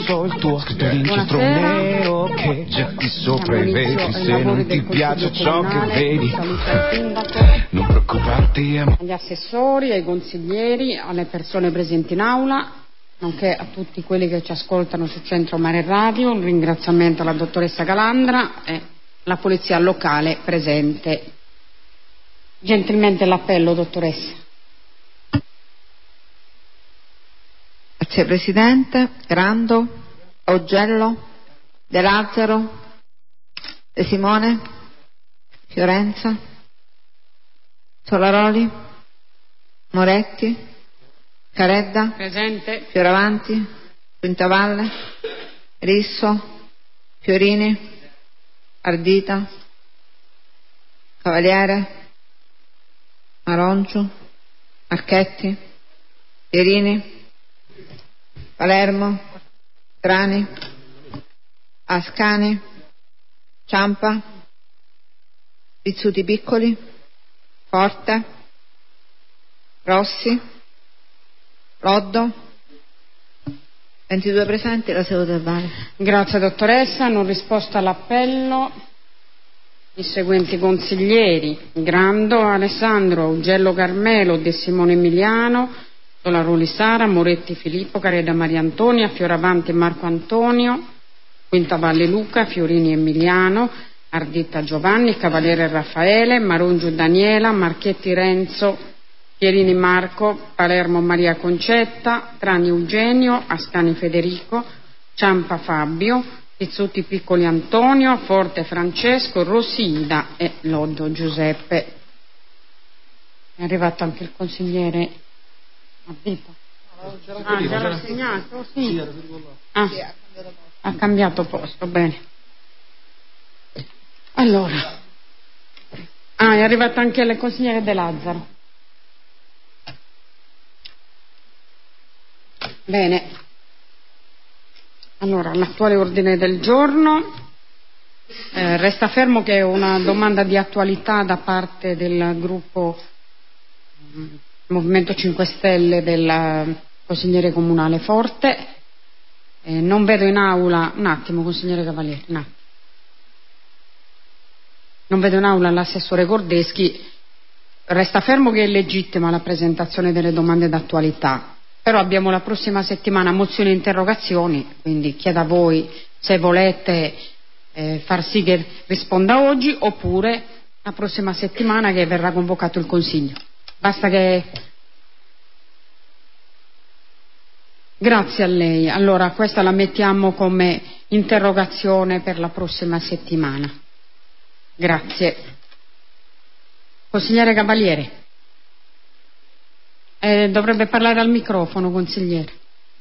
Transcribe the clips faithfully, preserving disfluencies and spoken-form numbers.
addosso il tuo scritto d'inchiostro nero che getti sopra i vetri se non ti piace ciò che vedi. Non preoccuparti, amore. Agli assessori, ai consiglieri, alle persone presenti in aula, nonché a tutti quelli che ci ascoltano su Centro Mare Radio, un ringraziamento alla dottoressa Calandra e alla polizia locale presente. Gentilmente l'appello, dottoressa. Grazie Presidente. Grando, Augello, De Lazzaro, De Simone, Fiorenza, Solaroli, Moretti, Caredda, presente. Fioravanti, Quintavalle, Risso, Fiorini, Ardita, Cavaliere, Maroncio, Marchetti, Pierini, Palermo, Trani, Ascani, Ciampa, Pizzuti Piccoli, Forte, Rossi, Loddo. ventidue presenti, la seduta è valida. Grazie dottoressa. Hanno risposto all'appello i seguenti consiglieri: Grando Alessandro, Augello Carmelo, De Simone Emiliano, Solaroli Sara, Moretti Filippo, Careda Maria Antonia, Fioravanti Marco Antonio, Quintavalle Luca, Fiorini Emiliano, Ardita Giovanni, Cavaliere Raffaele, Marungio Daniela, Marchetti Renzo, Pierini Marco, Palermo Maria Concetta, Trani Eugenio, Ascani Federico, Ciampa Fabio, Pizzuti Piccoli Antonio, Forte Francesco, Rossi Ida e Loddo Giuseppe. È arrivato anche il consigliere Ardita. Ah, già l'ha segnato? Sì. Ah, ha cambiato posto, bene. Allora, ah, è arrivato anche il consigliere De Lazzaro. Bene, allora l'attuale ordine del giorno eh, resta fermo che è una domanda di attualità da parte del gruppo eh, Movimento cinque Stelle del consigliere comunale Forte. Eh, non vedo in aula, un attimo consigliere Cavaliere, un attimo. Non vedo in aula l'assessore Cordeschi. Resta fermo che è legittima la presentazione delle domande d'attualità. Però abbiamo la prossima settimana mozioni e interrogazioni, quindi chiedo a voi se volete eh, far sì che risponda oggi oppure la prossima settimana che verrà convocato il Consiglio. Basta che... Grazie a lei. Allora questa la mettiamo come interrogazione per la prossima settimana. Grazie. Consigliere Cavaliere. Eh, dovrebbe parlare al microfono, consigliere.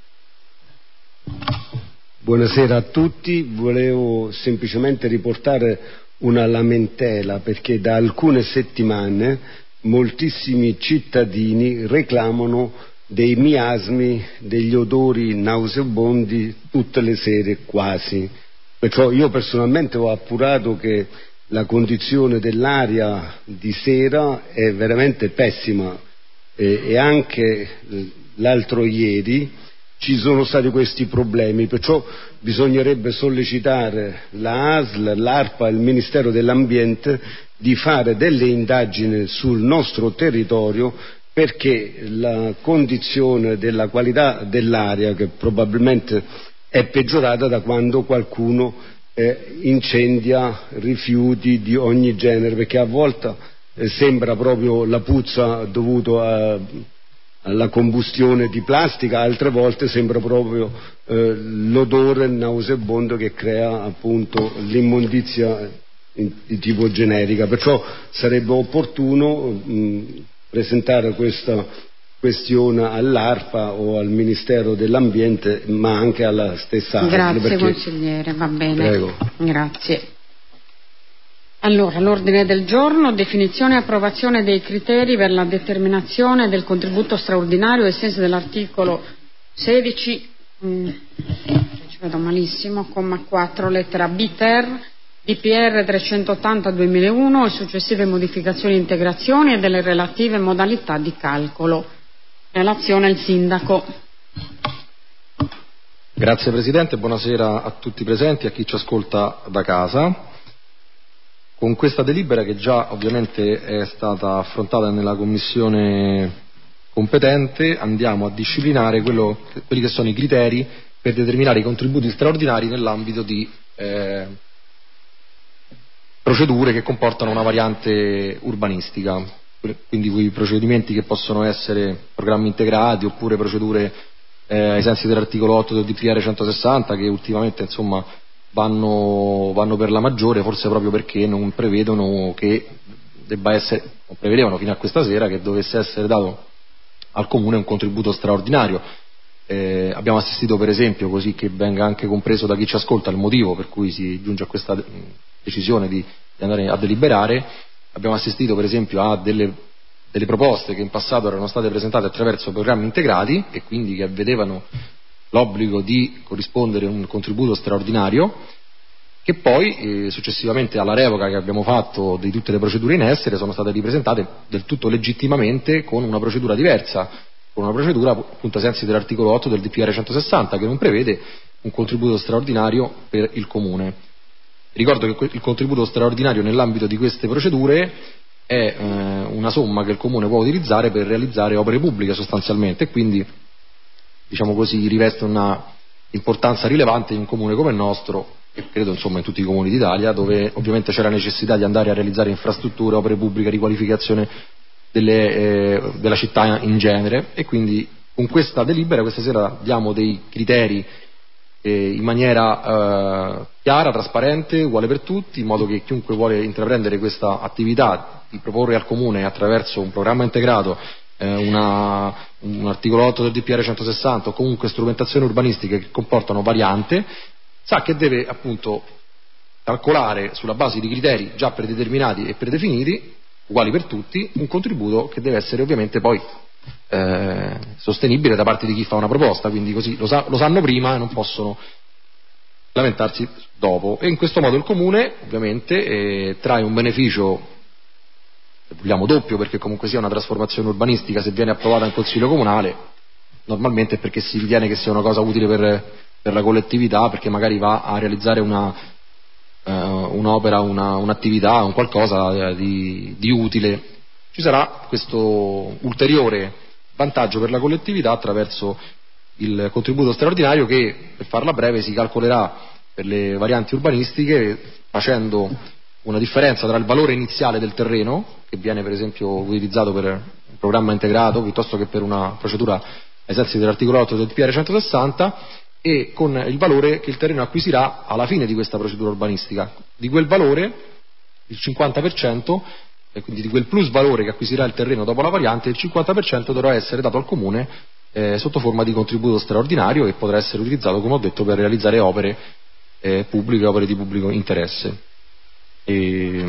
Buonasera a tutti, volevo semplicemente riportare una lamentela perché da alcune settimane moltissimi cittadini reclamano dei miasmi, degli odori nauseabondi tutte le sere quasi. Perciò io personalmente ho appurato che la condizione dell'aria di sera è veramente pessima. E anche l'altro ieri ci sono stati questi problemi, perciò bisognerebbe sollecitare la A S L, l'ARPA e il Ministero dell'Ambiente di fare delle indagini sul nostro territorio perché la condizione della qualità dell'aria, che probabilmente è peggiorata da quando qualcuno eh, incendia rifiuti di ogni genere, perché a volte Eh, sembra proprio la puzza dovuta alla combustione di plastica, altre volte sembra proprio eh, l'odore nauseabondo che crea appunto l'immondizia in, di tipo generica. Perciò sarebbe opportuno mh, presentare questa questione all'ARPA o al Ministero dell'Ambiente, ma anche alla stessa A S L. Grazie perché... consigliere, va bene. Prego. Grazie. Allora, l'ordine del giorno, definizione e approvazione dei criteri per la determinazione del contributo straordinario ai sensi dell'articolo sedici, mh, ci vedo malissimo, comma quattro, lettera B ter, D P R trecentottanta duemilauno e successive modificazioni e integrazioni e delle relative modalità di calcolo. Relazione al sindaco. Grazie Presidente, buonasera a tutti i presenti e a chi ci ascolta da casa. Con questa delibera, che già ovviamente è stata affrontata nella commissione competente, andiamo a disciplinare quello, quelli che sono i criteri per determinare i contributi straordinari nell'ambito di eh, procedure che comportano una variante urbanistica, quindi quei procedimenti che possono essere programmi integrati oppure procedure eh, ai sensi dell'articolo otto del D P R centosessanta, che ultimamente insomma vanno, vanno per la maggiore, forse proprio perché non prevedono che debba essere, non prevedevano fino a questa sera che dovesse essere dato al Comune un contributo straordinario. Eh, abbiamo assistito per esempio, così che venga anche compreso da chi ci ascolta il motivo per cui si giunge a questa decisione di, di andare a deliberare, abbiamo assistito per esempio a delle, delle proposte che in passato erano state presentate attraverso programmi integrati e quindi che vedevano l'obbligo di corrispondere un contributo straordinario, che poi eh, successivamente alla revoca che abbiamo fatto di tutte le procedure in essere sono state ripresentate del tutto legittimamente con una procedura diversa, con una procedura appunto ai sensi dell'articolo otto del D P R centosessanta, che non prevede un contributo straordinario per il Comune. Ricordo che il contributo straordinario nell'ambito di queste procedure è eh, una somma che il Comune può utilizzare per realizzare opere pubbliche sostanzialmente, e quindi diciamo così riveste una importanza rilevante in un comune come il nostro, e credo insomma in tutti i comuni d'Italia, dove ovviamente c'è la necessità di andare a realizzare infrastrutture, opere pubbliche, riqualificazione delle, eh, della città in genere, e quindi con questa delibera questa sera diamo dei criteri eh, in maniera eh, chiara, trasparente, uguale per tutti, in modo che chiunque vuole intraprendere questa attività di proporre al Comune attraverso un programma integrato Una, un articolo otto del D P R centosessanta o comunque strumentazioni urbanistiche che comportano variante, sa che deve appunto calcolare sulla base di criteri già predeterminati e predefiniti, uguali per tutti, un contributo che deve essere ovviamente poi eh, sostenibile da parte di chi fa una proposta, quindi così lo, sa, lo sanno prima e non possono lamentarsi dopo. E in questo modo il Comune ovviamente eh, trae un beneficio, vogliamo doppio, perché comunque sia una trasformazione urbanistica, se viene approvata in Consiglio Comunale normalmente è perché si ritiene che sia una cosa utile per, per la collettività, perché magari va a realizzare una, uh, un'opera, una, un'attività, un qualcosa di, di utile. Ci sarà questo ulteriore vantaggio per la collettività attraverso il contributo straordinario che, per farla breve, si calcolerà per le varianti urbanistiche facendo una differenza tra il valore iniziale del terreno, che viene per esempio utilizzato per un programma integrato piuttosto che per una procedura ai sensi dell'articolo otto del D P R centosessanta, e con il valore che il terreno acquisirà alla fine di questa procedura urbanistica. Di quel valore il cinquanta per cento, e quindi di quel plus valore che acquisirà il terreno dopo la variante, il cinquanta per cento dovrà essere dato al Comune eh, sotto forma di contributo straordinario, che potrà essere utilizzato, come ho detto, per realizzare opere eh, pubbliche, opere di pubblico interesse. E,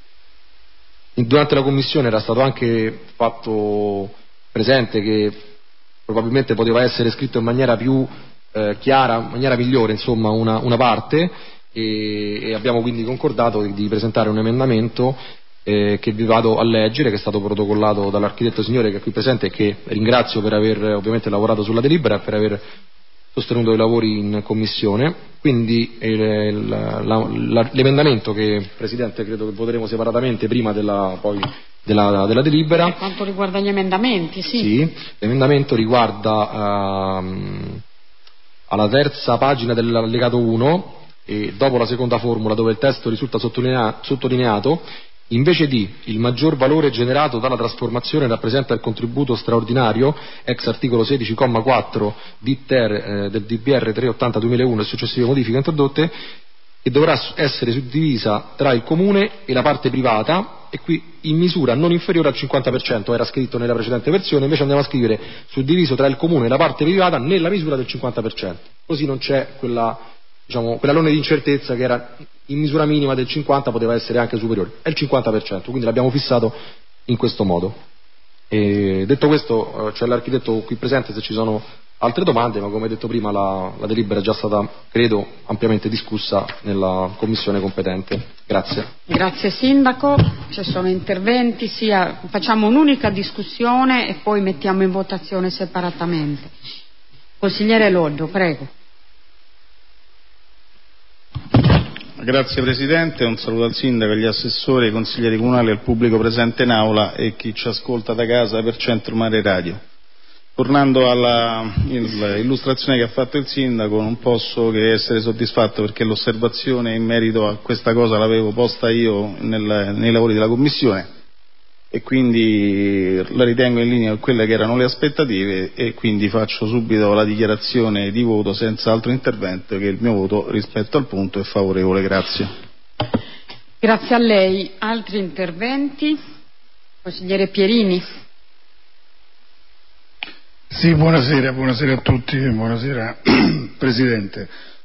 durante la commissione era stato anche fatto presente che probabilmente poteva essere scritto in maniera più eh, chiara, in maniera migliore insomma una, una parte, e, e abbiamo quindi concordato di, di presentare un emendamento eh, che vi vado a leggere, che è stato protocollato dall'architetto Signore, che è qui presente e che ringrazio per aver ovviamente lavorato sulla delibera e per aver sostenuto i lavori in commissione. Quindi eh, la, la, la, l'emendamento che, Presidente, credo che voteremo separatamente prima della, poi, della, della delibera. Per quanto riguarda gli emendamenti, sì. Sì, l'emendamento riguarda ehm, alla terza pagina dell'allegato uno, e dopo la seconda formula, dove il testo risulta sottolinea, sottolineato, invece di il maggior valore generato dalla trasformazione rappresenta il contributo straordinario ex articolo sedici comma quattro dit ter eh, del D P R trecentottanta duemilauno e successive modifiche introdotte, che dovrà essere suddivisa tra il Comune e la parte privata, e qui in misura non inferiore al cinquanta per cento, era scritto nella precedente versione, invece andiamo a scrivere suddiviso tra il Comune e la parte privata nella misura del cinquanta per cento, così non c'è quella, diciamo, quell'alone di incertezza che era in misura minima del cinquanta, poteva essere anche superiore, è il cinquanta per cento, quindi l'abbiamo fissato in questo modo. E detto questo, c'è l'architetto qui presente se ci sono altre domande, ma come detto prima la, la delibera è già stata, credo, ampiamente discussa nella commissione competente. Grazie. Grazie Sindaco, ci sono interventi, sia, facciamo un'unica discussione e poi mettiamo in votazione separatamente. Consigliere Loddo, prego. Grazie Presidente, un saluto al Sindaco, agli assessori, ai consiglieri comunali, al pubblico presente in aula e chi ci ascolta da casa per Centro Mare Radio. Tornando all'illustrazione che ha fatto il Sindaco, non posso che essere soddisfatto perché l'osservazione in merito a questa cosa l'avevo posta io nel, nei lavori della Commissione e quindi la ritengo in linea con quelle che erano le aspettative e quindi faccio subito la dichiarazione di voto senza altro intervento, che il mio voto rispetto al punto è favorevole. Grazie. Grazie a lei. Altri interventi? Consigliere Pierini. Sì, buonasera, buonasera a tutti, buonasera Presidente.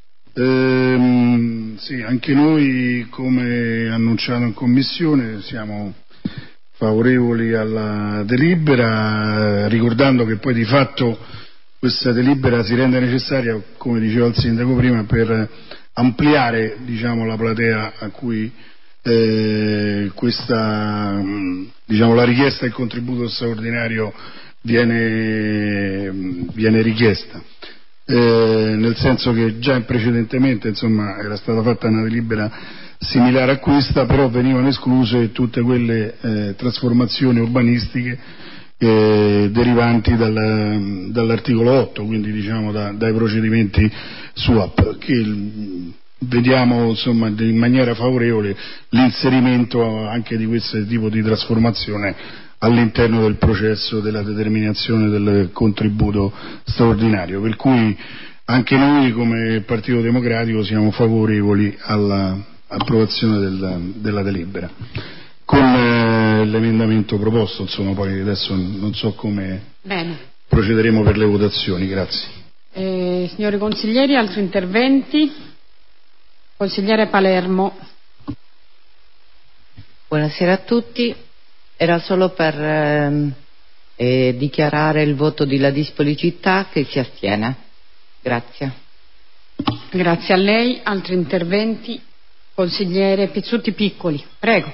Ehm, sì, anche noi, come annunciato in Commissione, siamo favorevoli alla delibera, ricordando che poi di fatto questa delibera si rende necessaria, come diceva il Sindaco prima, per ampliare, diciamo, la platea a cui eh, questa, diciamo, la richiesta del contributo straordinario viene, viene richiesta. Eh, nel senso che già precedentemente, insomma, era stata fatta una delibera similare a questa, però venivano escluse tutte quelle eh, trasformazioni urbanistiche eh, derivanti dal, dall'articolo otto, quindi diciamo da, dai procedimenti S U A P, che il, vediamo insomma in maniera favorevole l'inserimento anche di questo tipo di trasformazione all'interno del processo della determinazione del contributo straordinario, per cui anche noi come Partito Democratico siamo favorevoli alla approvazione della, della delibera con eh, l'emendamento proposto, insomma poi adesso non so come Bene. procederemo per le votazioni. Grazie. Eh, signori consiglieri, altri interventi? Consigliere Palermo. Buonasera a tutti, era solo per eh, eh, dichiarare il voto di Ladispoli Città che si astiene. Grazie. Grazie a lei. Altri interventi? Consigliere Pizzuti Piccoli, prego.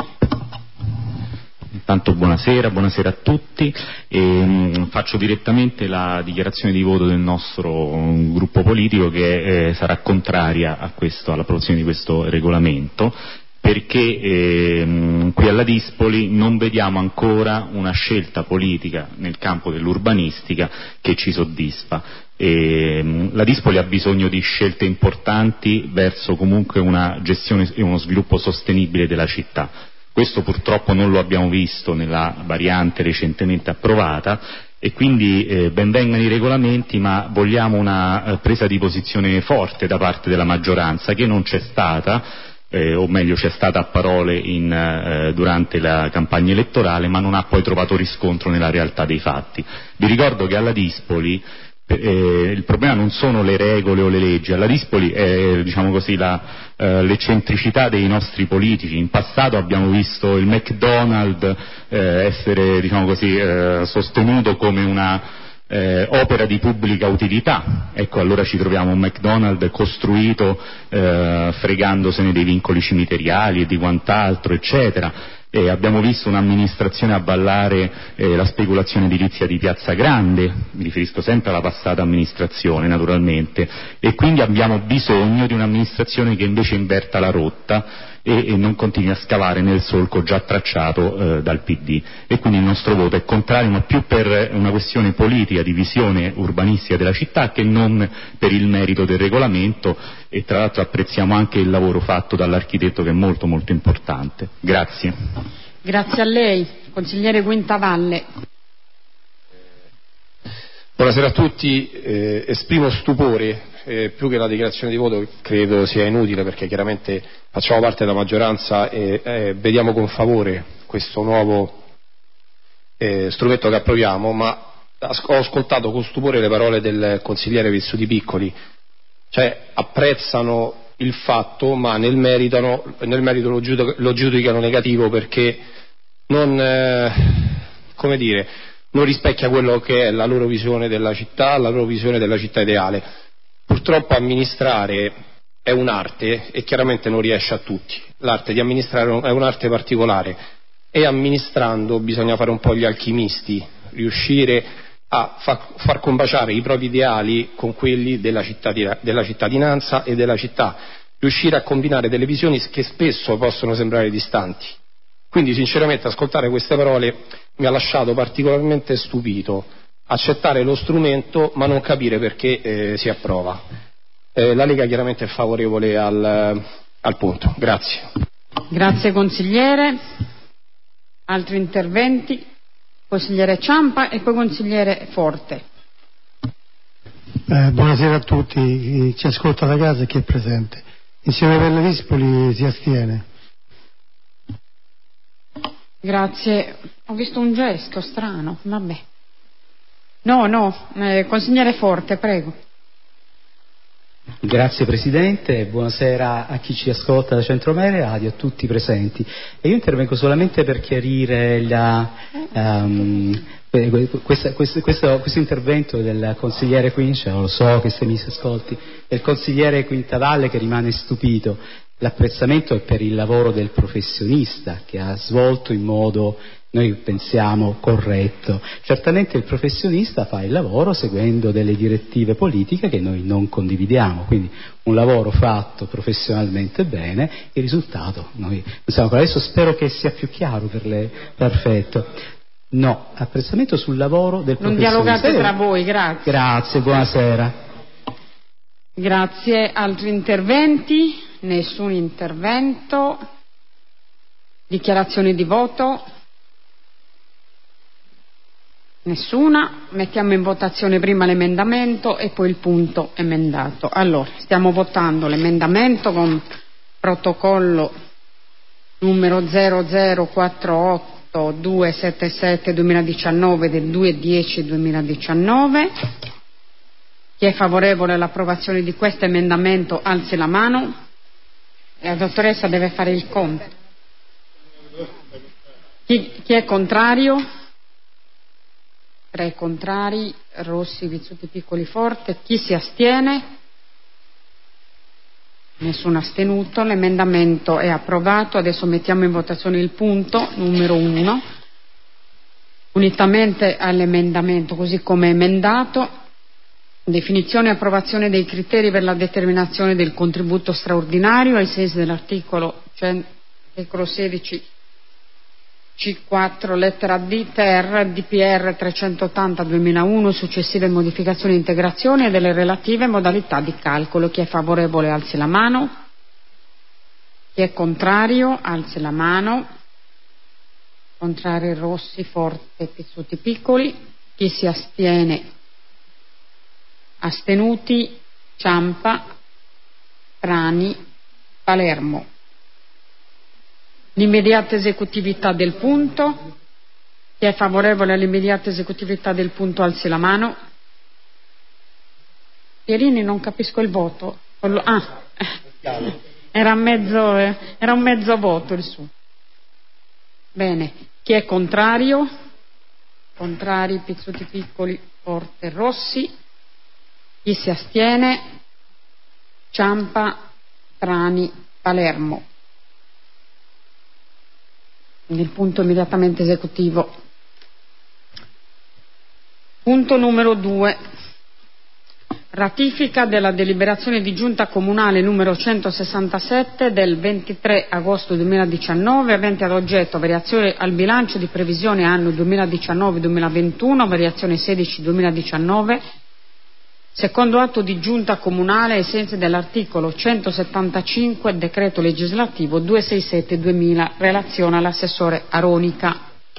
Intanto buonasera, buonasera a tutti. E, mh, faccio direttamente la dichiarazione di voto del nostro um, gruppo politico che eh, sarà contraria a questo, all'approvazione di questo regolamento, perché eh, qui alla Dispoli non vediamo ancora una scelta politica nel campo dell'urbanistica che ci soddisfa. E, la Dispoli ha bisogno di scelte importanti verso comunque una gestione e uno sviluppo sostenibile della città. Questo purtroppo non lo abbiamo visto nella variante recentemente approvata e quindi eh, ben vengano i regolamenti, ma vogliamo una eh, presa di posizione forte da parte della maggioranza che non c'è stata, eh, o meglio c'è stata a parole in, eh, durante la campagna elettorale, ma non ha poi trovato riscontro nella realtà dei fatti. Vi ricordo che alla Dispoli Eh, il problema non sono le regole o le leggi, alla Dispoli è, diciamo così, la, eh, l'eccentricità dei nostri politici. In passato abbiamo visto il McDonald's eh, essere, diciamo così, eh, sostenuto come una eh, opera di pubblica utilità. Ecco, allora ci troviamo un McDonald's costruito eh, fregandosene dei vincoli cimiteriali e di quant'altro, eccetera. E abbiamo visto un'amministrazione avvallare eh, la speculazione edilizia di Piazza Grande, mi riferisco sempre alla passata amministrazione naturalmente, e quindi abbiamo bisogno di un'amministrazione che invece inverta la rotta e, e non continui a scavare nel solco già tracciato eh, dal P D, e quindi il nostro voto è contrario, ma più per una questione politica di visione urbanistica della città che non per il merito del regolamento, e tra l'altro apprezziamo anche il lavoro fatto dall'architetto che è molto molto importante. Grazie. Grazie a lei. Consigliere Quintavalle. Buonasera a tutti, eh, esprimo stupore, eh, più che la dichiarazione di voto credo sia inutile perché chiaramente facciamo parte della maggioranza e eh, vediamo con favore questo nuovo eh, strumento che approviamo, ma ho ascoltato con stupore le parole del consigliere Pizzuti Piccoli, cioè apprezzano il fatto ma nel, meritano, nel merito lo, giudic- lo giudicano negativo perché non, eh, come dire, non rispecchia quello che è la loro visione della città, la loro visione della città ideale. Purtroppo amministrare è un'arte e chiaramente non riesce a tutti. L'arte di amministrare è un'arte particolare e amministrando bisogna fare un po' gli alchimisti, riuscire a fa- far combaciare i propri ideali con quelli della, cittadina- della cittadinanza e della città. riuscire a combinare delle visioni che spesso possono sembrare distanti. Quindi sinceramente ascoltare queste parole mi ha lasciato particolarmente stupito, accettare lo strumento ma non capire perché eh, si approva. Eh, la Lega chiaramente è favorevole al, al punto. Grazie. Grazie consigliere. Altri interventi? Consigliere Ciampa e poi consigliere Forte. Eh, buonasera a tutti, chi ci ascolta da casa e chi è presente. Insieme per le Dispoli si astiene. Grazie. Ho visto un gesto strano, vabbè. No, no, eh, consigliere Forte, prego. Grazie Presidente, buonasera a chi ci ascolta da Centromere Radio, a tutti i presenti. E io intervengo solamente per chiarire la, um, questa, questo, questo, questo intervento del consigliere Quincia, lo so che se mi ascolti, del consigliere Quintavalle che rimane stupito. L'apprezzamento è per il lavoro del professionista che ha svolto in modo, noi pensiamo, corretto. Certamente il professionista fa il lavoro seguendo delle direttive politiche che noi non condividiamo, quindi un lavoro fatto professionalmente bene, il risultato noi pensiamo. Adesso spero che sia più chiaro per lei. Perfetto. No, apprezzamento sul lavoro del non professionista. Non dialogate tra voi, grazie. Grazie, buonasera. Grazie. Altri interventi? Nessun intervento. Dichiarazioni di voto? Nessuna. Mettiamo in votazione prima l'emendamento e poi il punto emendato. Allora, stiamo votando l'emendamento con protocollo numero zero zero quattro otto due sette sette duemiladiciannove del due dieci duemiladiciannove. Chi è favorevole all'approvazione di questo emendamento alzi la mano. La dottoressa deve fare il conto. Chi, chi è contrario? Tre contrari, Rossi, Vizzuti, Piccoli, Forte. Chi si astiene? Nessuno astenuto. L'emendamento è approvato. Adesso mettiamo in votazione il punto numero uno. Unitamente all'emendamento così come emendato. Definizione e approvazione dei criteri per la determinazione del contributo straordinario ai sensi dell'articolo sedici C quattro lettera D ter D P R trecentottanta duemilauno, successive modificazioni e integrazioni e delle relative modalità di calcolo. Chi è favorevole alzi la mano. Chi è contrario alzi la mano. Contrari Rossi, Forte, Pizzuti, Piccoli. Chi si astiene? Astenuti, Ciampa, Trani, Palermo. L'immediata esecutività del punto. Chi è favorevole all'immediata esecutività del punto alzi la mano. Pierini, non capisco il voto. Ah, era mezzo, era un mezzo voto il suo. Bene. Chi è contrario? Contrari, Pizzuti, Piccoli, Forte, Rossi. Chi si astiene? Ciampa, Trani, Palermo. Quindi il punto immediatamente esecutivo. Punto numero due. Ratifica della deliberazione di giunta comunale numero centosessantasette del ventitré agosto duemiladiciannove avente ad oggetto variazione al bilancio di previsione anno duemiladiciannove duemilaventuno, variazione sedici duemiladiciannove, secondo atto di giunta comunale ai sensi dell'articolo centosettantacinque decreto legislativo duecentosessantasette duemila, relazione all'assessore Aronica.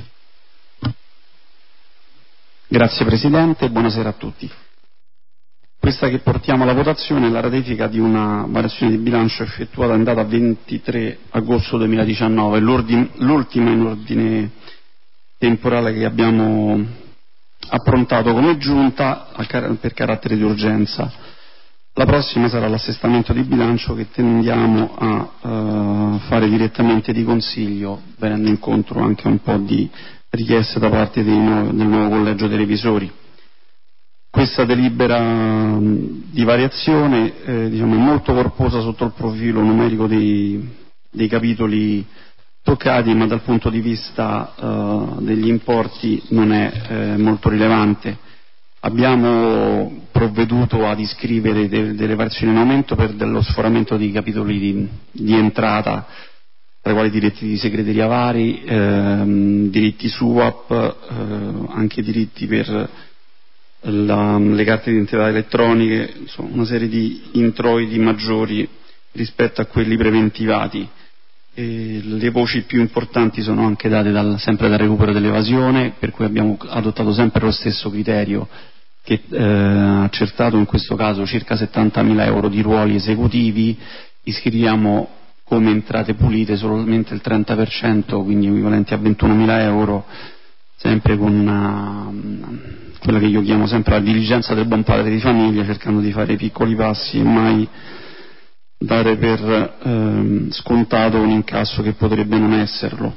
Grazie Presidente, buonasera a tutti. Questa che portiamo alla votazione è la ratifica di una variazione di bilancio effettuata in data ventitré agosto duemiladiciannove, l'ultima in ordine temporale che abbiamo approntato come giunta per carattere di urgenza. La prossima sarà l'assestamento di bilancio che tendiamo a uh, fare direttamente di consiglio, venendo incontro anche a un po' di richieste da parte dei nuovo, del nuovo collegio dei revisori. Questa delibera di variazione eh, diciamo, è molto corposa sotto il profilo numerico dei, dei capitoli toccati, ma dal punto di vista uh, degli importi non è eh, molto rilevante. Abbiamo provveduto ad iscrivere de- delle variazioni in aumento per dello sforamento di capitoli di, di entrata, tra i quali diritti di segreteria vari, ehm, diritti S U A P, eh, anche diritti per la, le carte di identità elettroniche, insomma una serie di introiti maggiori rispetto a quelli preventivati. E le voci più importanti sono anche date dal, sempre dal recupero dell'evasione, per cui abbiamo adottato sempre lo stesso criterio che eh, ha accertato in questo caso circa settantamila euro di ruoli esecutivi. Iscriviamo come entrate pulite solamente il trenta per cento, quindi equivalenti a ventunomila euro, sempre con una, quella che io chiamo sempre la diligenza del buon padre di famiglia, cercando di fare piccoli passi e mai dare per ehm, scontato un incasso che potrebbe non esserlo.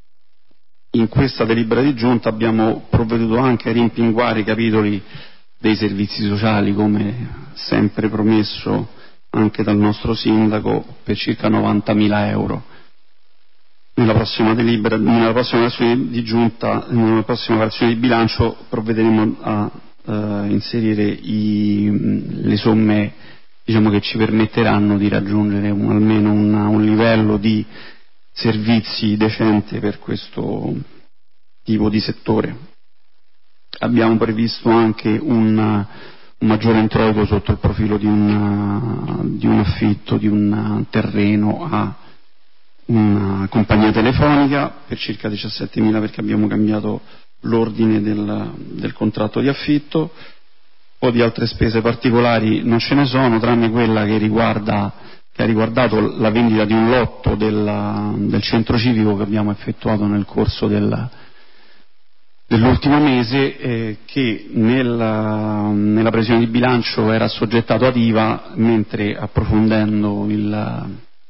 In questa delibera di giunta abbiamo provveduto anche a rimpinguare i capitoli dei servizi sociali, come sempre promesso anche dal nostro sindaco, per circa novantamila euro. Nella prossima delibera, nella prossima versione di giunta, nella prossima versione di bilancio provvederemo a eh, inserire i, le somme, diciamo, che ci permetteranno di raggiungere un, almeno una, un livello di servizi decente per questo tipo di settore. Abbiamo previsto anche un, un maggiore introito sotto il profilo di un, di un affitto di un terreno a una compagnia telefonica per circa diciassettemila, perché abbiamo cambiato l'ordine del, del contratto di affitto. Poi di altre spese particolari non ce ne sono, tranne quella che riguarda che ha riguardato la vendita di un lotto del, del centro civico che abbiamo effettuato nel corso del, dell'ultimo mese, eh, che nella, nella previsione di bilancio era assoggettato ad I V A, mentre approfondendo il,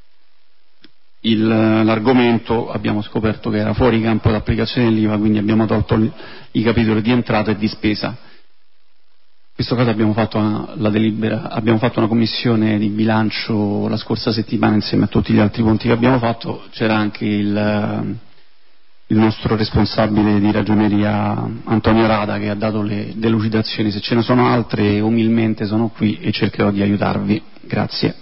il, l'argomento abbiamo scoperto che era fuori campo d'applicazione dell'I V A, quindi abbiamo tolto il, i capitoli di entrata e di spesa. In questo caso abbiamo fatto una, la delibera, abbiamo fatto una commissione di bilancio la scorsa settimana insieme a tutti gli altri punti che abbiamo fatto. C'era anche il, il nostro responsabile di ragioneria Antonio Rada, che ha dato le delucidazioni. Se ce ne sono altre, umilmente sono qui e cercherò di aiutarvi. Grazie.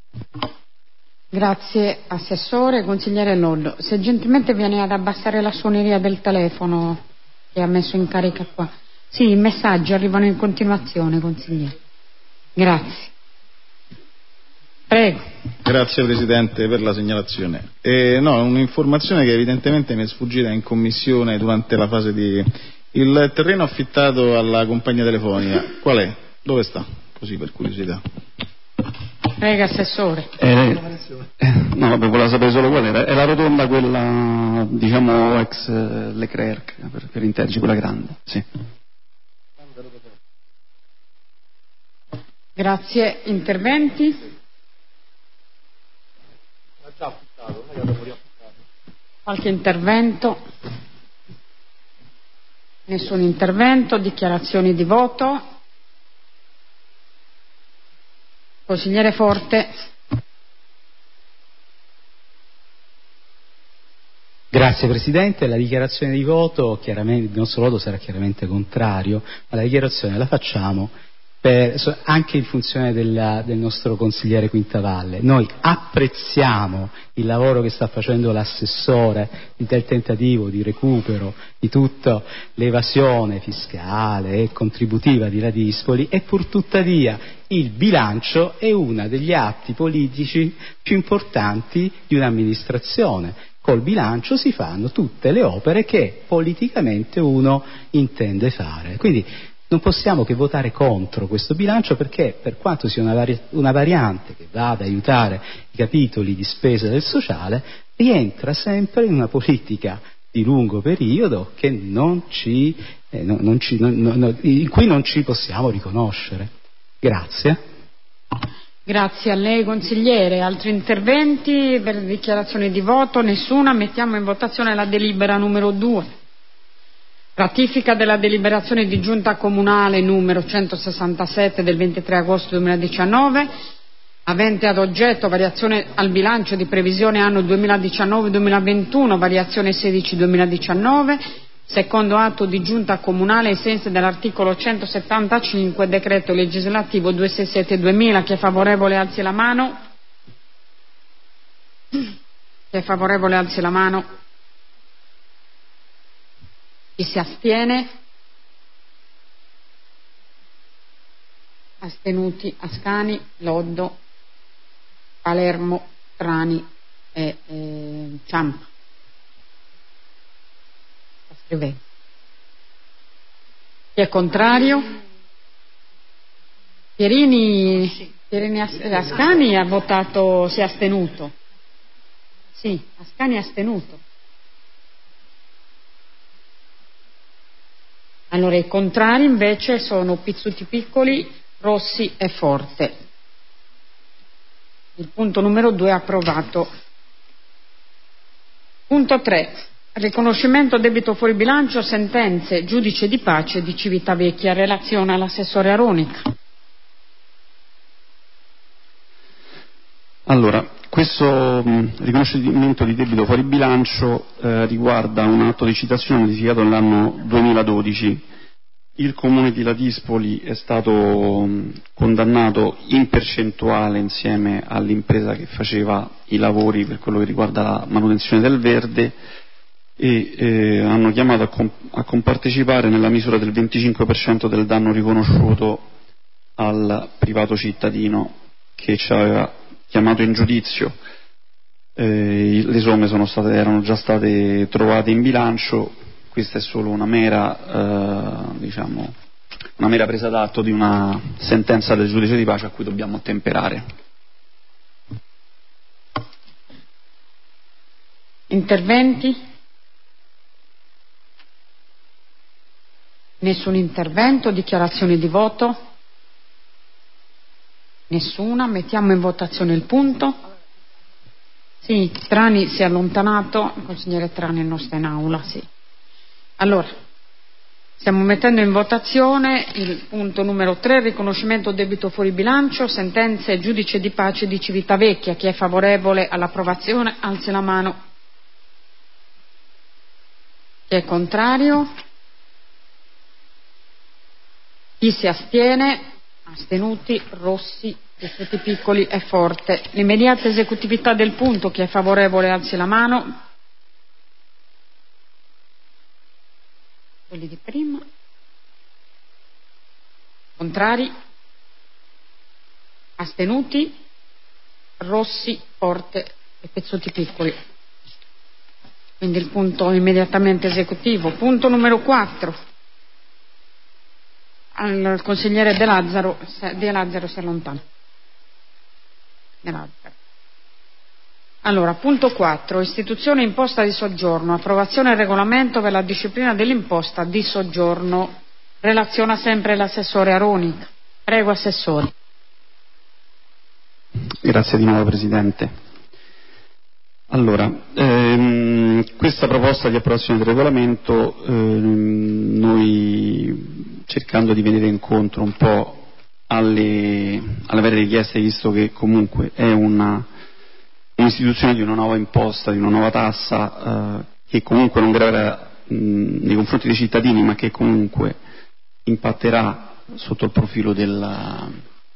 Grazie Assessore. Consigliere Lollo, se gentilmente viene ad abbassare la suoneria del telefono che ha messo in carica qua. Sì, i messaggi arrivano in continuazione, consigliere. Grazie. Prego. Grazie Presidente per la segnalazione. Eh, no, un'informazione che evidentemente mi è sfuggita in commissione durante la fase di... Il terreno affittato alla compagnia telefonica, qual è? Dove sta? Così per curiosità. Prego Assessore. Eh, eh, no, vabbè, volevo sapere solo qual era. È la rotonda quella, diciamo, ex Leclerc, per, per intenderci, quella grande, sì. Grazie. Interventi? Qualche intervento? Nessun intervento. Dichiarazioni di voto? Consigliere Forte. Grazie Presidente. La dichiarazione di voto, chiaramente, il nostro voto sarà chiaramente contrario, ma la dichiarazione la facciamo per, anche in funzione della, del nostro consigliere Quintavalle. Noi apprezziamo il lavoro che sta facendo l'assessore del tentativo di recupero di tutta l'evasione fiscale e contributiva di Ladispoli, e pur tuttavia il bilancio è uno degli atti politici più importanti di un'amministrazione. Col bilancio si fanno tutte le opere che politicamente uno intende fare. Quindi non possiamo che votare contro questo bilancio, perché per quanto sia una, vari- una variante che va ad aiutare i capitoli di spesa del sociale, rientra sempre in una politica di lungo periodo che non ci, eh, non, non ci, non, non, in cui non ci possiamo riconoscere. Grazie. Grazie a lei consigliere. Altri interventi per dichiarazioni di voto? Nessuna. Mettiamo in votazione la delibera numero due. Ratifica della deliberazione di giunta comunale numero centosessantasette del ventitré agosto duemiladiciannove, avente ad oggetto variazione al bilancio di previsione anno duemiladiciannove duemilaventuno, variazione sedici duemiladiciannove, secondo atto di giunta comunale ai sensi dell'articolo centosettantacinque decreto legislativo duecentosessantasette duemila. Chi è favorevole alzi la mano. Chi è favorevole alzi la mano. Chi si astiene? Astenuti Ascani, Loddo, Palermo, Trani e eh, Ciampa. Sta scrivendo. Chi è contrario? Pierini, Pierini Ascani ha votato, si è astenuto. Sì, Ascani è astenuto. Allora i contrari invece sono Pizzuti Piccoli, Rossi e Forte. Il punto numero due è approvato. Punto tre. Riconoscimento debito fuori bilancio, sentenze, giudice di pace di Civitavecchia. Relazione all'assessore Aronica. Allora, questo mh, riconoscimento di debito fuori bilancio eh, riguarda un atto di citazione notificato nell'anno duemiladodici. Il comune di Ladispoli è stato mh, condannato in percentuale insieme all'impresa che faceva i lavori per quello che riguarda la manutenzione del verde e eh, hanno chiamato a, comp- a compartecipare nella misura del venticinque per cento del danno riconosciuto al privato cittadino che ci aveva chiamato in giudizio. Eh, le somme sono state, erano già state trovate in bilancio. Questa è solo una mera, eh, diciamo, una mera presa d'atto di una sentenza del giudice di pace a cui dobbiamo ottemperare. Interventi? Nessun intervento, dichiarazioni di voto? Nessuna, mettiamo in votazione il punto. Sì, Trani si è allontanato, il consigliere Trani non sta in aula, sì. Allora, stiamo mettendo in votazione il punto numero tre, riconoscimento debito fuori bilancio, sentenze giudice di pace di Civitavecchia. Chi è favorevole all'approvazione alzi la mano. Chi è contrario? Chi si astiene? Astenuti, Rossi, Pizzuti Piccoli e Forte. L'immediata esecutività del punto, chi è favorevole alzi la mano. Quelli di prima. Contrari? Astenuti? Rossi, Forte e Pizzuti Piccoli. Quindi il punto immediatamente esecutivo. Punto numero quattro. Al consigliere De Lazzaro, De Lazzaro si allontana. De Lazzaro. Allora, punto quattro, istituzione imposta di soggiorno, approvazione del regolamento per la disciplina dell'imposta di soggiorno. Relaziona sempre l'assessore Aronica. Prego, assessore. Grazie di nuovo, Presidente. Allora, ehm, questa proposta di approvazione del regolamento, ehm, noi cercando di venire incontro un po' alle, alle varie richieste, visto che comunque è una un'istituzione di una nuova imposta, di una nuova tassa eh, che comunque non graverà mh, nei confronti dei cittadini, ma che comunque impatterà sotto il profilo della,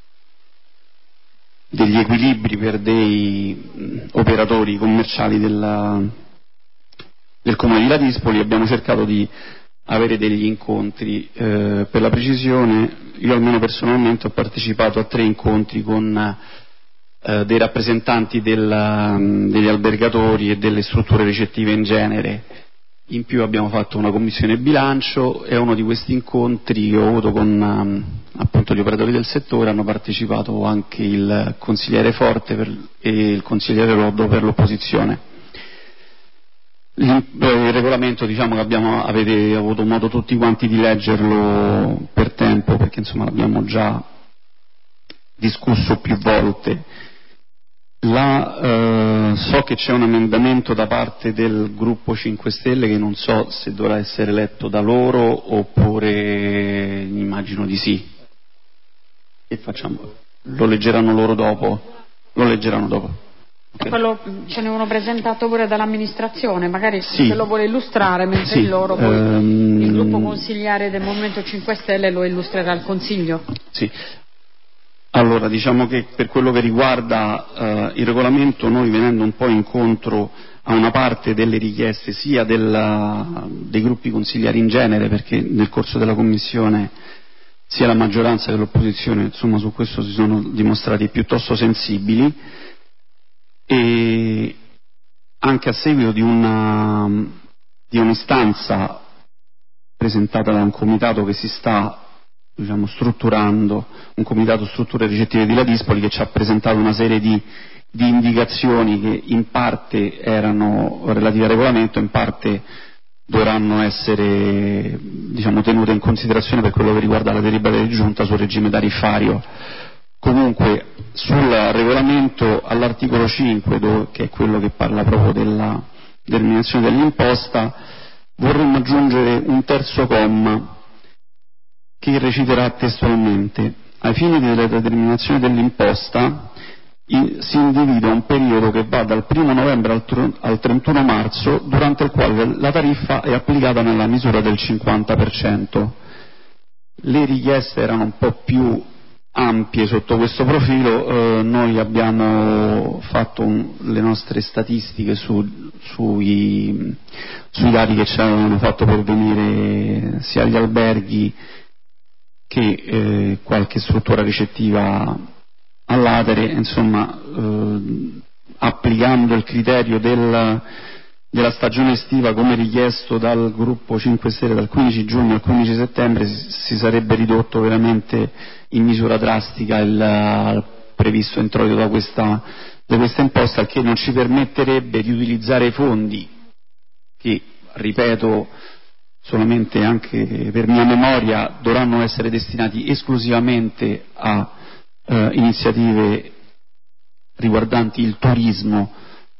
degli equilibri per dei mh, operatori commerciali della, del Comune di Ladispoli. Abbiamo cercato di avere degli incontri, eh, per la precisione io almeno personalmente ho partecipato a tre incontri con eh, dei rappresentanti della, degli albergatori e delle strutture ricettive in genere. In più abbiamo fatto una commissione bilancio e a uno di questi incontri che ho avuto con um, appunto gli operatori del settore hanno partecipato anche il consigliere Forte per, e il consigliere Roddo per l'opposizione. Il regolamento, diciamo che abbiamo, avete avuto modo tutti quanti di leggerlo per tempo, perché insomma l'abbiamo già discusso più volte. La, eh, so che c'è un emendamento da parte del gruppo cinque Stelle che non so se dovrà essere letto da loro oppure immagino di sì. E facciamo? Lo leggeranno loro dopo? Lo leggeranno dopo. Quello, ce ne uno presentato pure dall'amministrazione, magari sì. se lo vuole illustrare, mentre sì. loro poi ehm... il gruppo consigliare del Movimento cinque Stelle lo illustrerà al Consiglio. Sì. Allora, diciamo che per quello che riguarda eh, il regolamento, noi venendo un po' incontro a una parte delle richieste sia della, dei gruppi consigliari in genere, perché nel corso della Commissione sia la maggioranza che l'opposizione insomma su questo si sono dimostrati piuttosto sensibili, e anche a seguito di una di un'istanza presentata da un comitato che si sta diciamo strutturando, un comitato strutture ricettive di Ladispoli, che ci ha presentato una serie di, di indicazioni che in parte erano relative al regolamento, in parte dovranno essere diciamo tenute in considerazione per quello che riguarda la delibera di giunta sul regime tariffario. Comunque sul regolamento, all'articolo cinque, dove, che è quello che parla proprio della determinazione dell'imposta, vorremmo aggiungere un terzo comma che reciterà testualmente: ai fini della determinazione dell'imposta in, si individua un periodo che va dal primo novembre al, tr- al trentuno marzo, durante il quale la tariffa è applicata nella misura del cinquanta per cento. Le richieste erano un po' più ampie sotto questo profilo, eh, noi abbiamo fatto un, le nostre statistiche su, sui, sui dati che ci avevano fatto pervenire sia gli alberghi che eh, qualche struttura ricettiva all'Atere, insomma eh, applicando il criterio del, della stagione estiva come richiesto dal gruppo cinque Stelle dal quindici giugno al quindici settembre, si, si sarebbe ridotto veramente in misura drastica il, il previsto introito da questa, da questa imposta, che non ci permetterebbe di utilizzare i fondi che, ripeto, solamente anche per mia memoria, dovranno essere destinati esclusivamente a eh, iniziative riguardanti il turismo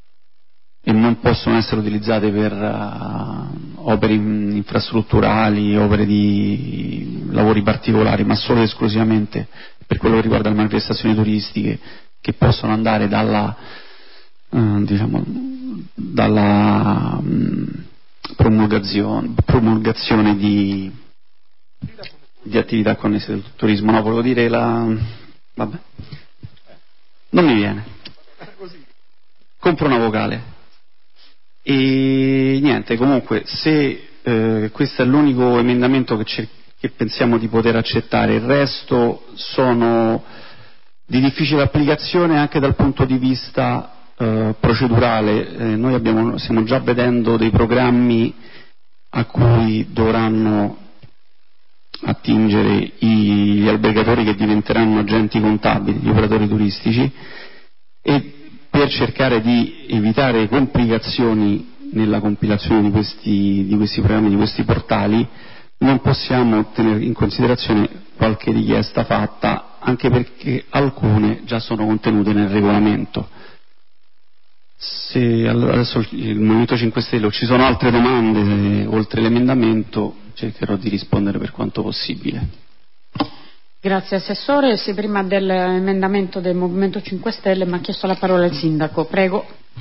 e non possono essere utilizzate per uh, opere infrastrutturali, opere di lavori particolari, ma solo e esclusivamente per quello che riguarda le manifestazioni turistiche, che possono andare dalla, uh, diciamo, dalla um, promulgazione, promulgazione di, di attività connesse al turismo. No, volevo dire la... vabbè, non mi viene. Compro una vocale. E niente, comunque, se eh, questo è l'unico emendamento che, cer- che pensiamo di poter accettare, il resto sono di difficile applicazione anche dal punto di vista eh, procedurale. Eh, noi abbiamo, stiamo già vedendo dei programmi a cui dovranno attingere i, gli albergatori che diventeranno agenti contabili, gli operatori turistici, e per cercare di evitare complicazioni nella compilazione di questi, di questi programmi, di questi portali, non possiamo tenere in considerazione qualche richiesta fatta, anche perché alcune già sono contenute nel regolamento. Se adesso il Movimento cinque Stelle ci sono altre domande oltre l'emendamento, cercherò di rispondere per quanto possibile. Grazie Assessore. Se prima dell'emendamento del Movimento cinque Stelle mi ha chiesto la parola il Sindaco, prego.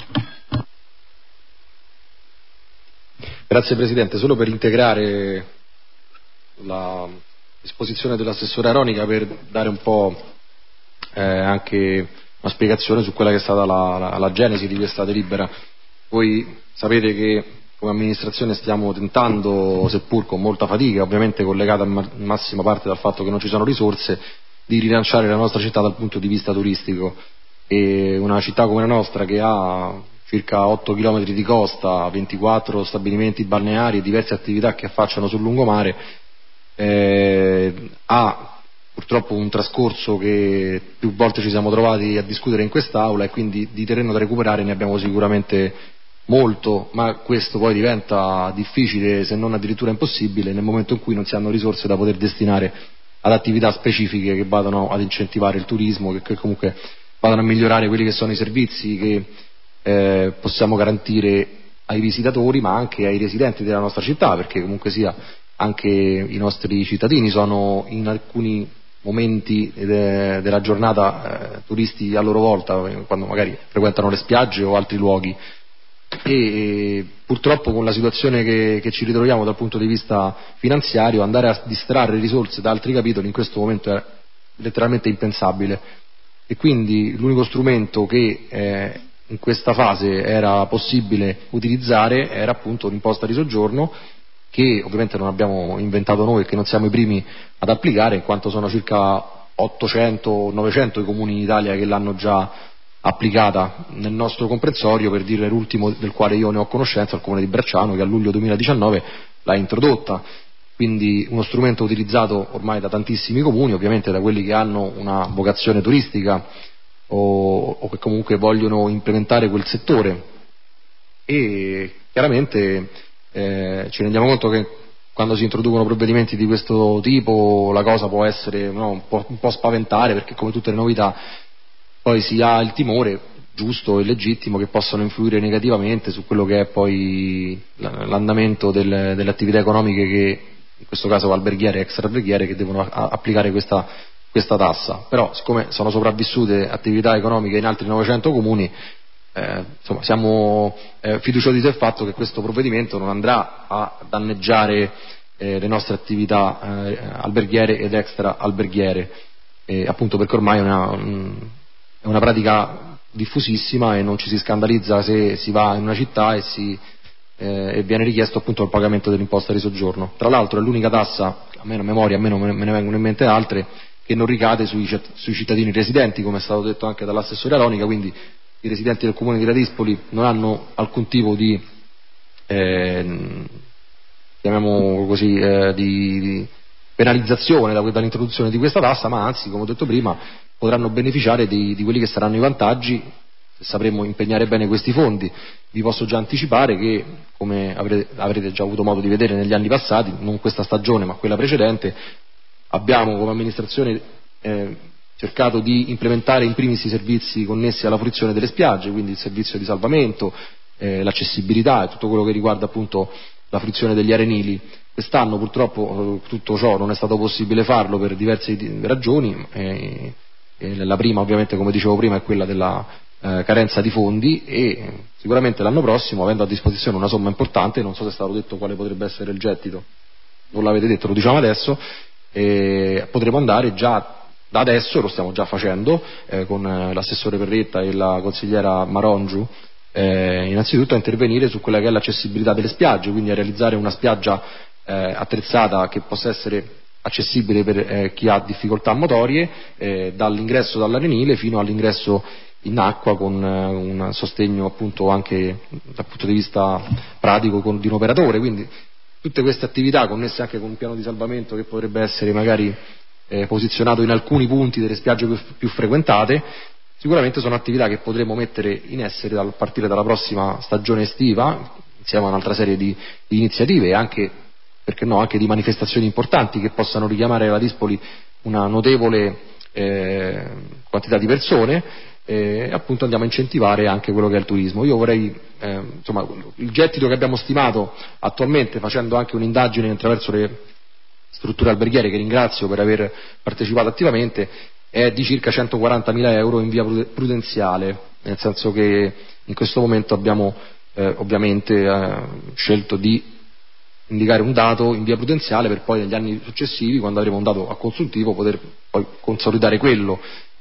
Grazie Presidente, solo per integrare la disposizione dell'Assessore Aronica, per dare un po' eh, anche una spiegazione su quella che è stata la, la, la genesi di questa delibera. Voi sapete che come amministrazione stiamo tentando, seppur con molta fatica, ovviamente collegata in massima parte dal fatto che non ci sono risorse, di rilanciare la nostra città dal punto di vista turistico. E una città come la nostra, che ha circa otto chilometri di costa, ventiquattro stabilimenti balneari e diverse attività che affacciano sul lungomare, eh, ha purtroppo un trascorso che più volte ci siamo trovati a discutere in quest'Aula, e quindi di terreno da recuperare ne abbiamo sicuramente molto, ma questo poi diventa difficile, se non addirittura impossibile, nel momento in cui non si hanno risorse da poter destinare ad attività specifiche che vadano ad incentivare il turismo, che, che comunque vadano a migliorare quelli che sono i servizi che eh, possiamo garantire ai visitatori, ma anche ai residenti della nostra città, perché comunque sia anche i nostri cittadini sono in alcuni momenti de, della giornata eh, turisti a loro volta, quando magari frequentano le spiagge o altri luoghi. E, e purtroppo con la situazione che, che ci ritroviamo dal punto di vista finanziario, andare a distrarre risorse da altri capitoli in questo momento è letteralmente impensabile, e quindi l'unico strumento che eh, in questa fase era possibile utilizzare era appunto l'imposta di soggiorno, che ovviamente non abbiamo inventato noi e che non siamo i primi ad applicare, in quanto sono circa ottocento novecento i comuni in Italia che l'hanno già applicata nel nostro comprensorio. Per dire l'ultimo del quale io ne ho conoscenza, il comune di Bracciano, che a luglio duemiladiciannove l'ha introdotta, quindi uno strumento utilizzato ormai da tantissimi comuni, ovviamente da quelli che hanno una vocazione turistica o, o che comunque vogliono implementare quel settore. E chiaramente eh, ci rendiamo conto che quando si introducono provvedimenti di questo tipo la cosa può essere no, un, po', un po' spaventare, perché come tutte le novità poi si ha il timore, giusto e legittimo, che possano influire negativamente su quello che è poi l'andamento del, delle attività economiche, che in questo caso alberghiere e extraalberghiere, che devono a, applicare questa, questa tassa. Però siccome sono sopravvissute attività economiche in altri novecento comuni, eh, insomma, siamo eh, fiduciosi del fatto che questo provvedimento non andrà a danneggiare eh, le nostre attività eh, alberghiere ed extraalberghiere, eh, appunto perché ormai è una, un, è una pratica diffusissima e non ci si scandalizza se si va in una città e, si, eh, e viene richiesto appunto il pagamento dell'imposta di soggiorno. Tra l'altro è l'unica tassa, a meno memoria, a me non me ne vengono in mente altre, che non ricade sui, sui cittadini residenti, come è stato detto anche dall'assessore Aronica, quindi i residenti del comune di Ladispoli non hanno alcun tipo di eh, chiamiamolo così eh, di, di penalizzazione da, dall'introduzione di questa tassa, ma anzi, come ho detto prima, potranno beneficiare di, di quelli che saranno i vantaggi se sapremo impegnare bene questi fondi. Vi posso già anticipare che, come avrete, avrete già avuto modo di vedere negli anni passati, non questa stagione ma quella precedente, abbiamo come amministrazione eh, cercato di implementare in primis i servizi connessi alla fruizione delle spiagge, quindi il servizio di salvamento, eh, l'accessibilità e tutto quello che riguarda appunto la fruizione degli arenili. Quest'anno purtroppo eh, tutto ciò non è stato possibile farlo per diverse ragioni, eh, eh, la prima ovviamente, come dicevo prima, è quella della eh, carenza di fondi, e sicuramente l'anno prossimo, avendo a disposizione una somma importante, non so se è stato detto quale potrebbe essere il gettito, non l'avete detto, lo diciamo adesso, eh, potremo andare già da adesso, lo stiamo già facendo eh, con l'assessore Perretta e la consigliera Marongiu, eh, innanzitutto a intervenire su quella che è l'accessibilità delle spiagge, quindi a realizzare una spiaggia eh, attrezzata che possa essere accessibile per eh, chi ha difficoltà motorie, eh, dall'ingresso dall'arenile fino all'ingresso in acqua, con eh, un sostegno appunto anche dal punto di vista pratico con, di un operatore. Quindi tutte queste attività connesse anche con un piano di salvamento che potrebbe essere magari eh, posizionato in alcuni punti delle spiagge più, più frequentate, sicuramente sono attività che potremo mettere in essere a partire dalla prossima stagione estiva, insieme a un'altra serie di, di iniziative e anche, perché no, anche di manifestazioni importanti che possano richiamare alla Dispoli una notevole eh, quantità di persone, e appunto andiamo a incentivare anche quello che è il turismo. Io vorrei, eh, insomma, il gettito che abbiamo stimato attualmente, facendo anche un'indagine attraverso le strutture alberghiere, che ringrazio per aver partecipato attivamente, è di circa centoquarantamila euro in via prudenziale, nel senso che in questo momento abbiamo eh, ovviamente eh, scelto di indicare un dato in via prudenziale per poi negli anni successivi, quando avremo un dato a consuntivo, poter poi consolidare quello.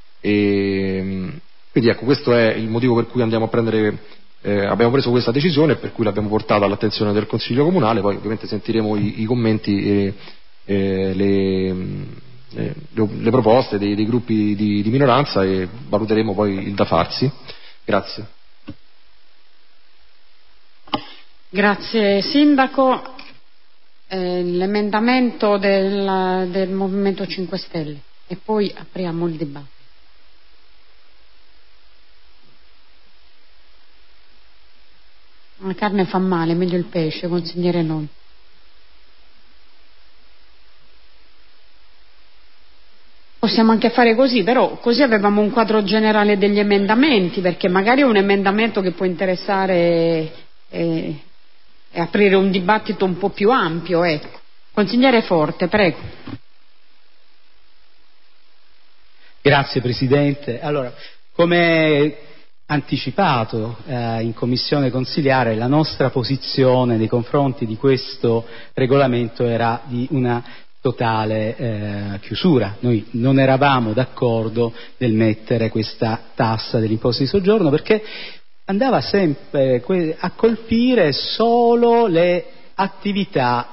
E quindi ecco, questo è il motivo per cui andiamo a prendere eh, abbiamo preso questa decisione e per cui l'abbiamo portata all'attenzione del Consiglio Comunale. Poi ovviamente sentiremo i, i commenti e, e le, le, le proposte dei, dei gruppi di, di minoranza e valuteremo poi il da farsi. Grazie. Grazie Sindaco. Eh, l'emendamento del, del Movimento cinque Stelle e poi apriamo il dibattito. La carne fa male, meglio il pesce, consigliere non. Possiamo anche fare così, però così avevamo un quadro generale degli emendamenti, perché magari è un emendamento che può interessare e, e aprire un dibattito un po' più ampio, ecco. Consigliere Forte, prego. Grazie Presidente. Allora, come anticipato eh, in Commissione consiliare, la nostra posizione nei confronti di questo regolamento era di una totale eh, chiusura. Noi non eravamo d'accordo nel mettere questa tassa dell'imposta di soggiorno perché andava sempre a colpire solo le attività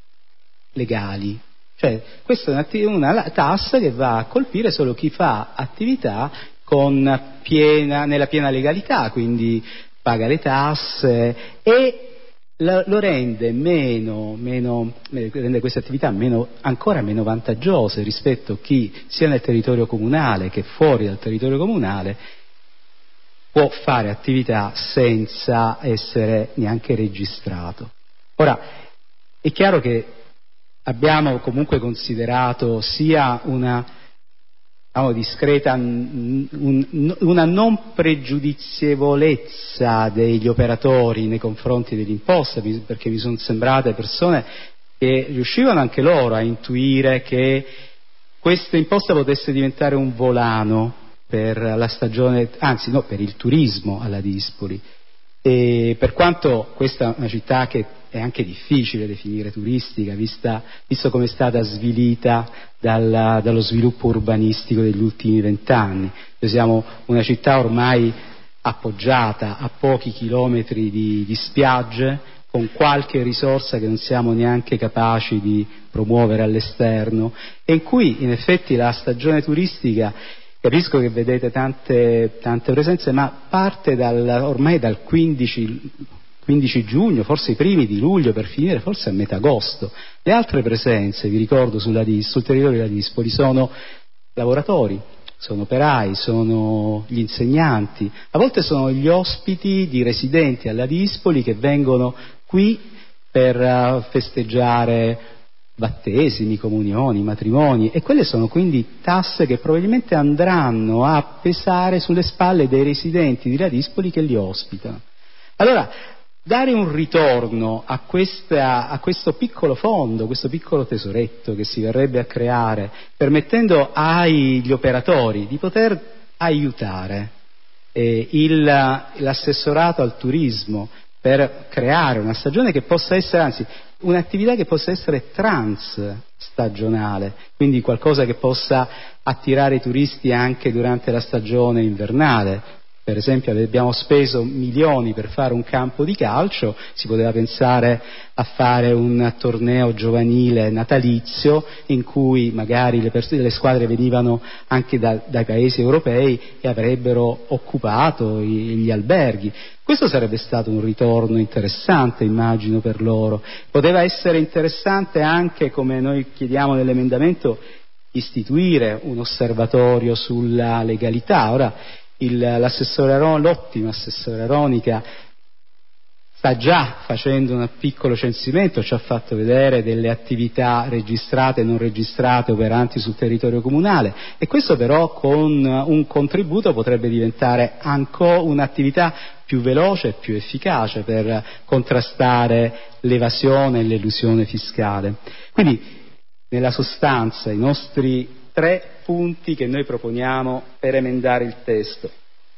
legali. Cioè, questa è una tassa che va a colpire solo chi fa attività con piena, nella piena legalità, quindi paga le tasse e lo rende meno, meno rende queste attività meno, ancora meno vantaggiose rispetto a chi sia nel territorio comunale che fuori dal territorio comunale può fare attività senza essere neanche registrato. Ora, è chiaro che abbiamo comunque considerato sia una diciamo, discreta, un, una non pregiudizievolezza degli operatori nei confronti dell'imposta, perché mi sono sembrate persone che riuscivano anche loro a intuire che questa imposta potesse diventare un volano per la stagione, anzi no, per il turismo alla Dispoli. E per quanto questa è una città che è anche difficile definire turistica, vista, visto come è stata svilita dalla, dallo sviluppo urbanistico degli ultimi vent'anni. Noi siamo una città ormai appoggiata a pochi chilometri di, di spiagge, con qualche risorsa che non siamo neanche capaci di promuovere all'esterno, e in cui in effetti la stagione turistica, capisco che vedete tante, tante presenze, ma parte dal, ormai dal quindici giugno, forse i primi di luglio, per finire forse a metà agosto. Le altre presenze, vi ricordo, sulla, sul territorio della Dispoli sono lavoratori, sono operai, sono gli insegnanti, a volte sono gli ospiti di residenti alla Dispoli che vengono qui per festeggiare battesimi, comunioni, matrimoni, e quelle sono quindi tasse che probabilmente andranno a pesare sulle spalle dei residenti di Ladispoli che li ospitano. Allora, dare un ritorno a, questa, a questo piccolo fondo, questo piccolo tesoretto che si verrebbe a creare, permettendo agli operatori di poter aiutare eh, il, l'assessorato al turismo per creare una stagione che possa essere, anzi, un'attività che possa essere transstagionale, quindi qualcosa che possa attirare i turisti anche durante la stagione invernale. Per esempio abbiamo speso milioni per fare un campo di calcio, si poteva pensare a fare un torneo giovanile natalizio in cui magari le, pers- le squadre venivano anche da, dai paesi europei e avrebbero occupato i, gli alberghi. Questo sarebbe stato un ritorno interessante, immagino, per loro. Poteva essere interessante anche, come noi chiediamo nell'emendamento, istituire un osservatorio sulla legalità. Ora, il, l'assessore Aron, l'ottimo assessore Aronica sta già facendo un piccolo censimento, ci ha fatto vedere delle attività registrate e non registrate operanti sul territorio comunale, e questo però con un contributo potrebbe diventare ancora un'attività più veloce e più efficace per contrastare l'evasione e l'elusione fiscale. Quindi, nella sostanza, i nostri tre punti che noi proponiamo per emendare il testo: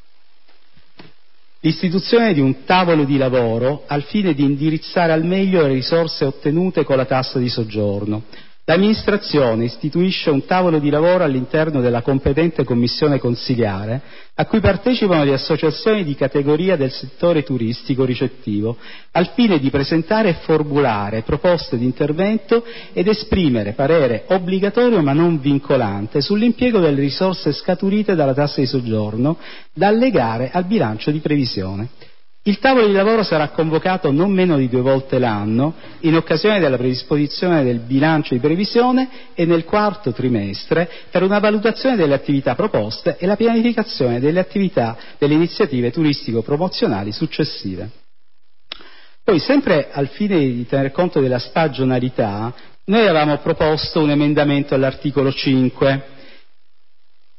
l'istituzione di un tavolo di lavoro al fine di indirizzare al meglio le risorse ottenute con la tassa di soggiorno. L'amministrazione istituisce un tavolo di lavoro all'interno della competente commissione consiliare a cui partecipano le associazioni di categoria del settore turistico ricettivo al fine di presentare e formulare proposte di intervento ed esprimere parere obbligatorio ma non vincolante sull'impiego delle risorse scaturite dalla tassa di soggiorno da allegare al bilancio di previsione. Il tavolo di lavoro sarà convocato non meno di due volte l'anno in occasione della predisposizione del bilancio di previsione e nel quarto trimestre per una valutazione delle attività proposte e la pianificazione delle attività delle iniziative turistico-promozionali successive. Poi, sempre al fine di tener conto della stagionalità, noi avevamo proposto un emendamento all'articolo cinque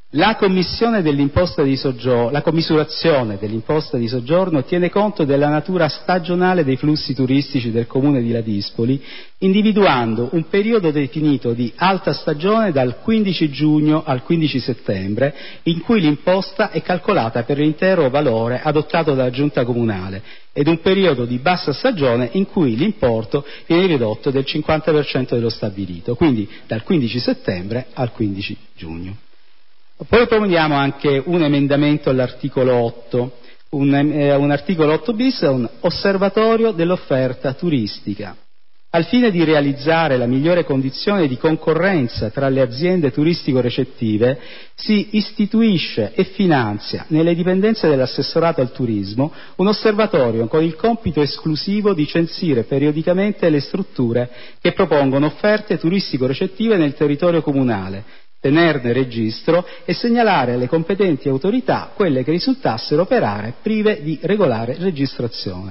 La commissione dell'imposta di soggiorno, la commisurazione dell'imposta di soggiorno tiene conto della natura stagionale dei flussi turistici del comune di Ladispoli, individuando un periodo definito di alta stagione dal quindici giugno al quindici settembre, in cui l'imposta è calcolata per l'intero valore adottato dalla giunta comunale, ed un periodo di bassa stagione in cui l'importo viene ridotto del cinquanta per cento dello stabilito, quindi dal quindici settembre al quindici giugno. Poi proponiamo anche un emendamento all'articolo otto, un, eh, un articolo otto bis, un osservatorio dell'offerta turistica. Al fine di realizzare la migliore condizione di concorrenza tra le aziende turistico-recettive, si istituisce e finanzia nelle dipendenze dell'assessorato al turismo un osservatorio con il compito esclusivo di censire periodicamente le strutture che propongono offerte turistico-recettive nel territorio comunale, tenerne registro e segnalare alle competenti autorità quelle che risultassero operare prive di regolare registrazione.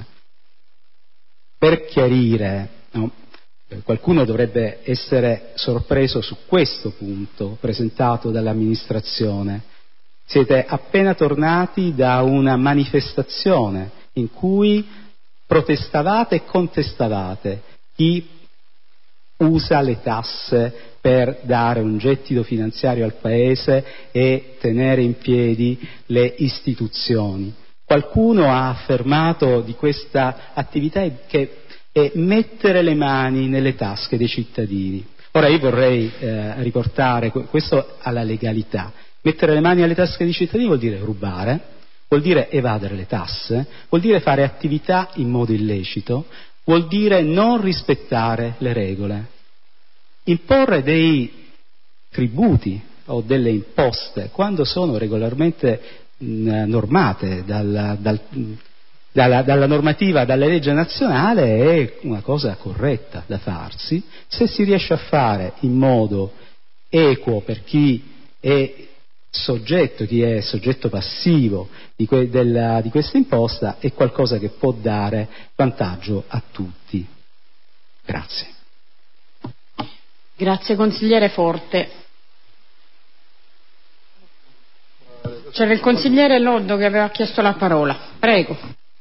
Per chiarire, no, qualcuno dovrebbe essere sorpreso su questo punto presentato dall'amministrazione. Siete appena tornati da una manifestazione in cui protestavate e contestavate chi usa le tasse per dare un gettito finanziario al Paese e tenere in piedi le istituzioni. Qualcuno ha affermato di questa attività che è mettere le mani nelle tasche dei cittadini. Ora io vorrei eh, riportare questo alla legalità. Mettere le mani alle tasche dei cittadini vuol dire rubare, vuol dire evadere le tasse, vuol dire fare attività in modo illecito, vuol dire non rispettare le regole. Imporre dei tributi o delle imposte quando sono regolarmente mh, normate dal, dal, dalla, dalla normativa, dalla legge nazionale è una cosa corretta da farsi, se si riesce a fare in modo equo per chi è soggetto, chi è soggetto passivo di, que, della, di questa imposta, è qualcosa che può dare vantaggio a tutti. Grazie. Grazie consigliere Forte. C'era il consigliere Loddo che aveva chiesto la parola. Prego.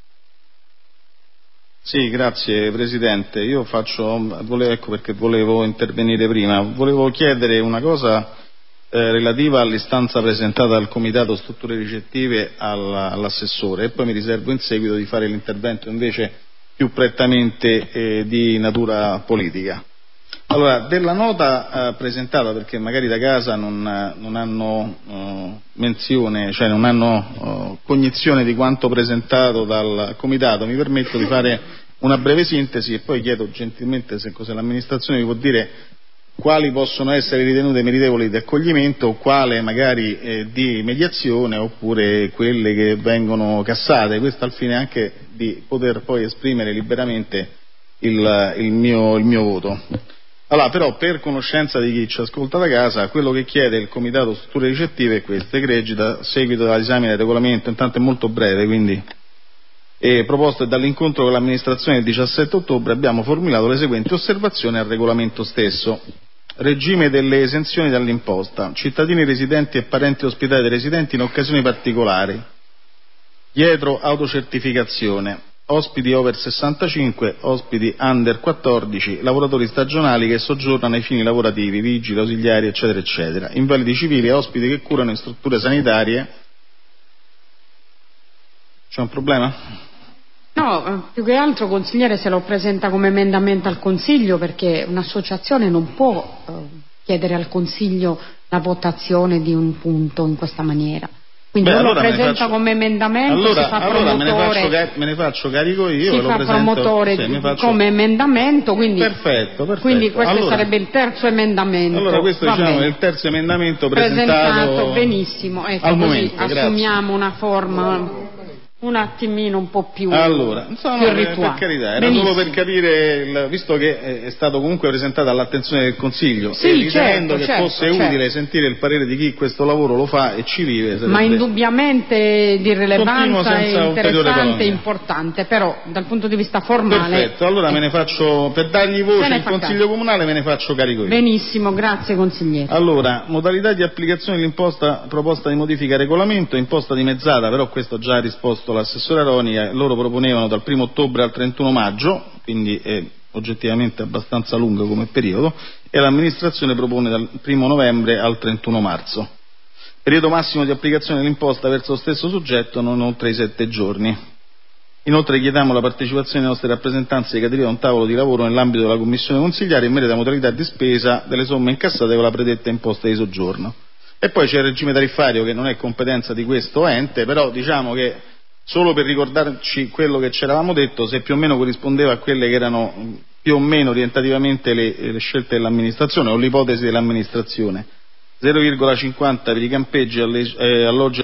Sì, grazie Presidente. Io faccio, volevo, ecco perché volevo intervenire prima. Volevo chiedere una cosa eh, relativa all'istanza presentata dal Comitato Strutture Ricettive all'assessore e poi mi riservo in seguito di fare l'intervento invece più prettamente eh, di natura politica. Allora, della nota eh, presentata, perché magari da casa non, non hanno eh, menzione, cioè non hanno eh, cognizione di quanto presentato dal Comitato, mi permetto di fare una breve sintesi e poi chiedo gentilmente se cos'è l'amministrazione mi può dire quali possono essere ritenute meritevoli di accoglimento, quale magari eh, di mediazione oppure quelle che vengono cassate, questo al fine anche di poter poi esprimere liberamente il, il, mio, il mio voto. Allora, però, per conoscenza di chi ci ascolta da casa, quello che chiede il Comitato Strutture Ricettive è questo: egregita, seguito dall'esame del regolamento, intanto è molto breve, quindi, e proposto dall'incontro con l'amministrazione il diciassette ottobre, abbiamo formulato le seguenti osservazioni al regolamento stesso. Regime delle esenzioni dall'imposta. Cittadini residenti e parenti ospitati dei residenti in occasioni particolari. Dietro autocertificazione. Ospiti over sessantacinque, ospiti under quattordici, lavoratori stagionali che soggiornano ai fini lavorativi, vigili, ausiliari, eccetera, eccetera, invalidi civili e ospiti che curano in strutture sanitarie. C'è un problema? No, più che altro consigliere se lo presenta come emendamento al Consiglio, perché un'associazione non può eh, chiedere al Consiglio la votazione di un punto in questa maniera. Quindi Beh, lo allora presenta faccio... come emendamento, allora, si fa allora promotore, me ne, faccio, me ne faccio carico io si e lo fa presento, promotore sì, mi faccio... come emendamento, quindi, perfetto, perfetto. quindi questo allora, sarebbe il terzo emendamento. Allora questo Va diciamo, bene. è il terzo emendamento presentato, presentato benissimo, ecco, al così momento, assumiamo una forma. un attimino un po' più, allora, insomma, più per, rituale. per carità, era Benissimo. solo per capire, il, visto che è stato comunque presentato all'attenzione del Consiglio, sì, e ritenendo certo, che certo, fosse certo. utile sentire il parere di chi questo lavoro lo fa e ci vive, sarebbe... Ma indubbiamente di rilevanza e interessante e importante, però dal punto di vista formale... Perfetto, allora me ne faccio, per dargli voce al fa Consiglio carico. Comunale me ne faccio carico io. Benissimo, grazie consigliere. Allora, modalità di applicazione dell'imposta, proposta di modifica regolamento, imposta dimezzata, però questo già ha risposto l'assessore Aroni, loro proponevano dal primo ottobre al trentuno maggio, quindi è oggettivamente abbastanza lungo come periodo, e l'amministrazione propone dal primo novembre al trentuno marzo. Periodo massimo di applicazione dell'imposta verso lo stesso soggetto non oltre i sette giorni. Inoltre chiediamo la partecipazione dei nostri rappresentanti di categoria a un tavolo di lavoro nell'ambito della commissione consigliare in merito alla modalità di spesa delle somme incassate con la predetta imposta di soggiorno. E poi c'è il regime tariffario che non è competenza di questo ente, però diciamo che solo per ricordarci quello che ci eravamo detto, se più o meno corrispondeva a quelle che erano più o meno orientativamente le, le scelte dell'amministrazione o l'ipotesi dell'amministrazione. zero virgola cinquanta per i campeggi, alle, eh, alloggi